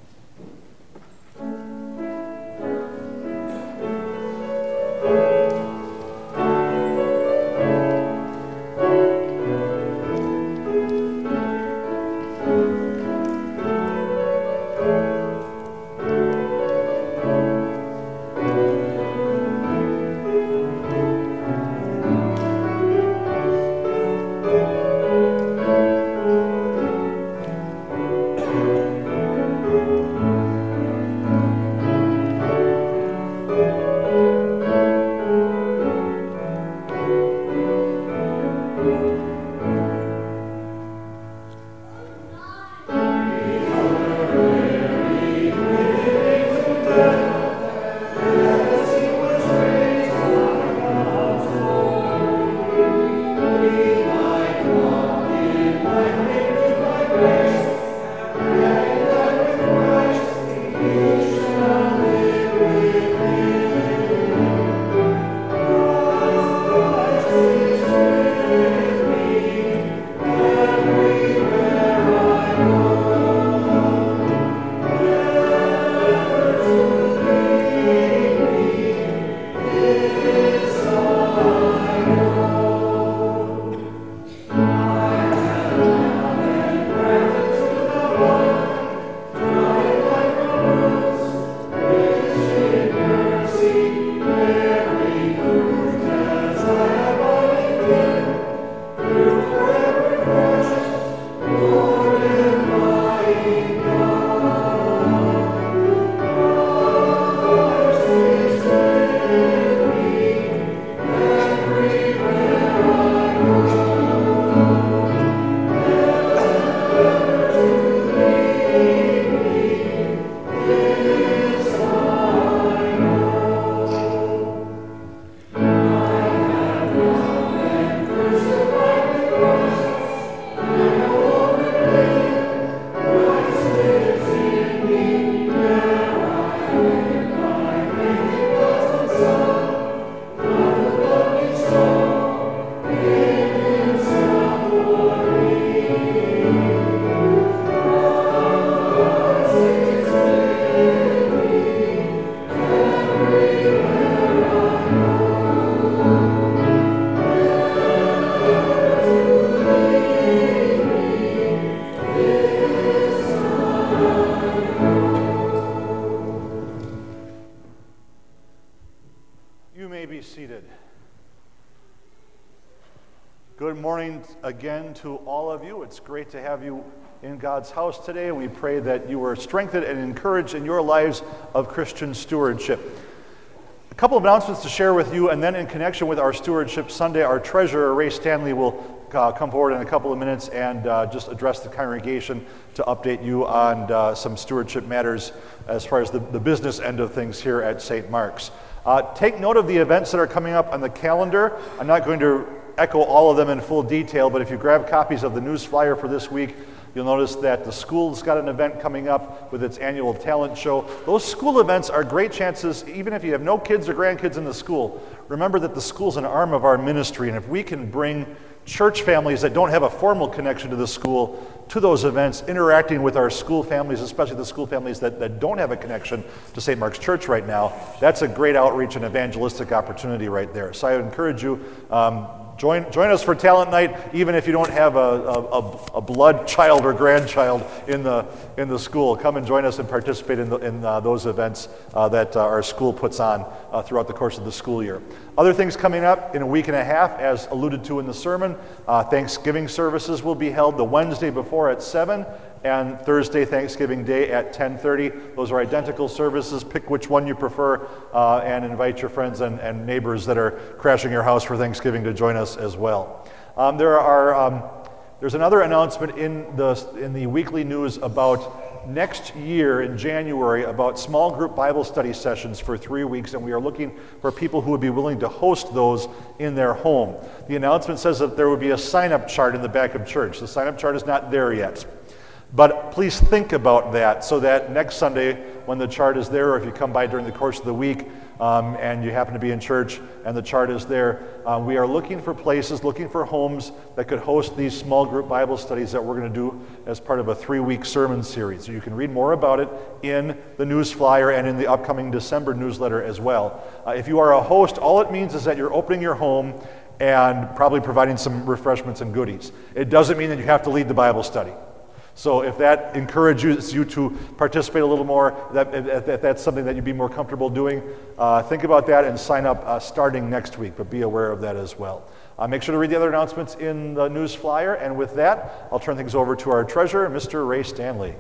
Good morning again to all of you. It's great to have you in God's house today. We pray that you are strengthened and encouraged in your lives of Christian stewardship. A couple of announcements to share with you, and then in connection with our Stewardship Sunday, our treasurer, Ray Stanley, will uh, come forward in a couple of minutes and uh, just address the congregation to update you on uh, some stewardship matters as far as the, the business end of things here at Saint Mark's. Uh, take note of the events that are coming up on the calendar. I'm not going to echo all of them in full detail, but if you grab copies of the news flyer for this week, you'll notice that the school's got an event coming up with its annual talent show. Those school events are great chances, even if you have no kids or grandkids in the school. Remember that the school's an arm of our ministry, and if we can bring church families that don't have a formal connection to the school to those events, interacting with our school families, especially the school families that, that don't have a connection to Saint Mark's Church right now, that's a great outreach and evangelistic opportunity right there. So I would encourage you, um, Join, join us for Talent Night, even if you don't have a, a, a blood child or grandchild in the, in the school. Come and join us and participate in, the, in uh, those events uh, that uh, our school puts on uh, throughout the course of the school year. Other things coming up in a week and a half, as alluded to in the sermon, uh, Thanksgiving services will be held the Wednesday before at seven, and Thursday, Thanksgiving Day at ten thirty. Those are identical services. Pick which one you prefer uh, and invite your friends and, and neighbors that are crashing your house for Thanksgiving to join us as well. Um, there are, um, there's another announcement in the, in the weekly news about next year in January about small group Bible study sessions for three weeks, and we are looking for people who would be willing to host those in their home. The announcement says that there would be a sign-up chart in the back of church. The sign-up chart is not there yet. But please think about that so that next Sunday when the chart is there, or if you come by during the course of the week um, and you happen to be in church and the chart is there, uh, we are looking for places, looking for homes that could host these small group Bible studies that we're going to do as part of a three-week sermon series. So you can read more about it in the news flyer and in the upcoming December newsletter as well. Uh, if you are a host, all it means is that you're opening your home and probably providing some refreshments and goodies. It doesn't mean that you have to lead the Bible study. So if that encourages you to participate a little more, that, if that's something that you'd be more comfortable doing, uh, think about that and sign up uh, starting next week, but be aware of that as well. Uh, make sure to read the other announcements in the news flyer, and with that, I'll turn things over to our treasurer, Mister Ray Stanley.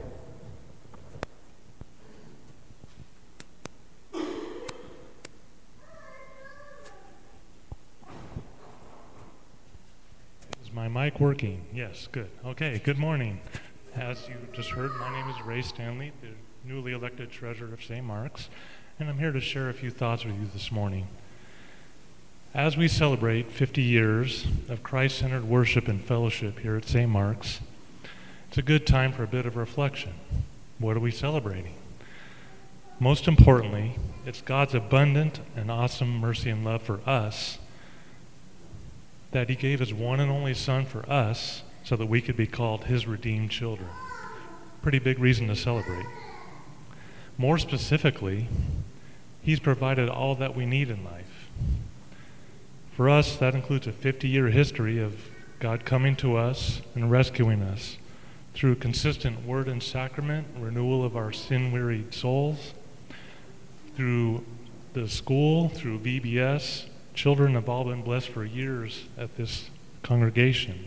Is my mic working? Yes, good. Okay, good morning. As you just heard, my name is Ray Stanley, the newly elected treasurer of Saint Mark's, and I'm here to share a few thoughts with you this morning. As we celebrate fifty years of Christ-centered worship and fellowship here at Saint Mark's, it's a good time for a bit of reflection. What are we celebrating? Most importantly, it's God's abundant and awesome mercy and love for us, that He gave His one and only Son for us, so that we could be called His redeemed children. Pretty big reason to celebrate. More specifically, He's provided all that we need in life. For us, that includes a fifty-year history of God coming to us and rescuing us through consistent word and sacrament, renewal of our sin-wearied souls, through the school, through V B S. Children have all been blessed for years at this congregation.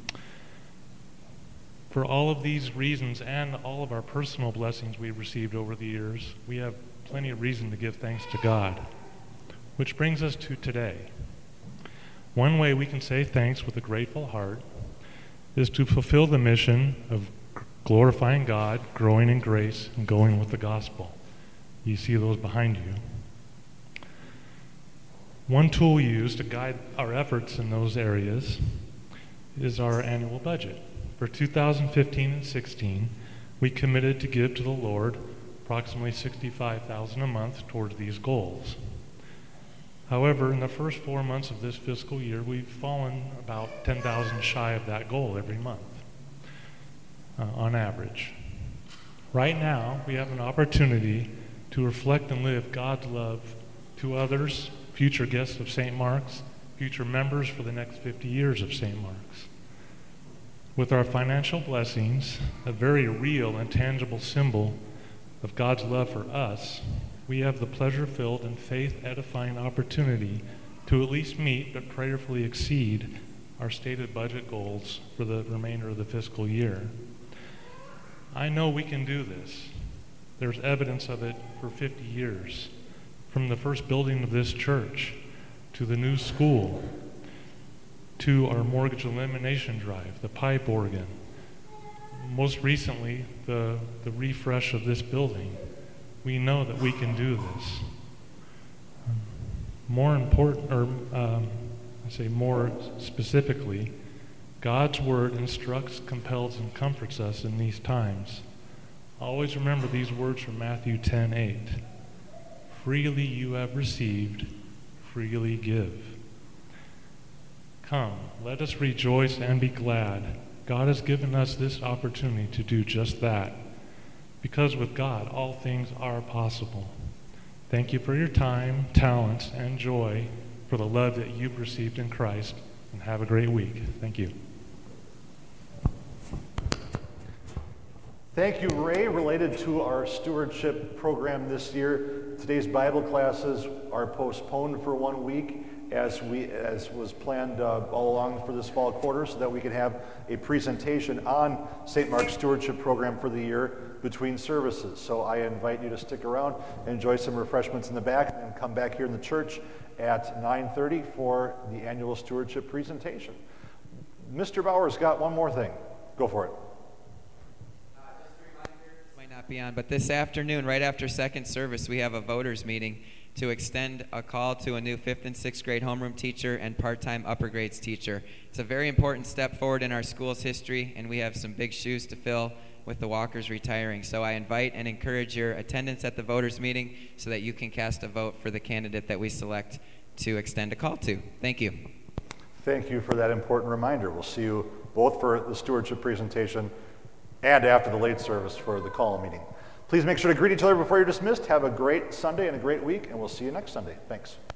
For all of these reasons and all of our personal blessings we've received over the years, we have plenty of reason to give thanks to God. Which brings us to today. One way we can say thanks with a grateful heart is to fulfill the mission of glorifying God, growing in grace, and going with the gospel. You see those behind you. One tool we use to guide our efforts in those areas is our annual budget. For two thousand fifteen and sixteen, we committed to give to the Lord approximately sixty-five thousand dollars a month towards these goals. However, in the first four months of this fiscal year, we've fallen about ten thousand dollars shy of that goal every month, uh, on average. Right now, we have an opportunity to reflect and live God's love to others, future guests of Saint Mark's, future members for the next fifty years of Saint Mark's. With our financial blessings, a very real and tangible symbol of God's love for us, we have the pleasure-filled and faith-edifying opportunity to at least meet but prayerfully exceed our stated budget goals for the remainder of the fiscal year. I know we can do this. There's evidence of it for fifty years, from the first building of this church to the new school, to our mortgage elimination drive, the pipe organ, most recently, the, the refresh of this building. We know that we can do this. More important, or um, I say more specifically, God's word instructs, compels, and comforts us in these times. Always remember these words from Matthew ten eight. Freely you have received, freely give. Come, let us rejoice and be glad. God has given us this opportunity to do just that, because with God all things are possible. Thank you for your time, talents, and joy, for the love that you've received in Christ, and have a great week. Thank you. Thank you, Ray. Related to our stewardship program this year, today's Bible classes are postponed for one week, as we as was planned uh, all along for this fall quarter, so that we can have a presentation on Saint Mark's Stewardship Program for the year between services. So I invite you to stick around, enjoy some refreshments in the back, and come back here in the church at nine thirty for the annual stewardship presentation. Mister Bauer's got one more thing. Go for it. Might not be on, but this afternoon, right after second service, we have a voters meeting to extend a call to a new fifth and sixth grade homeroom teacher and part-time upper grades teacher. It's a very important step forward in our school's history, and we have some big shoes to fill with the Walkers retiring. So I invite and encourage your attendance at the voters meeting so that you can cast a vote for the candidate that we select to extend a call to. Thank you. Thank you for that important reminder. We'll see you both for the stewardship presentation and after the late service for the call meeting. Please make sure to greet each other before you're dismissed. Have a great Sunday and a great week, and we'll see you next Sunday. Thanks.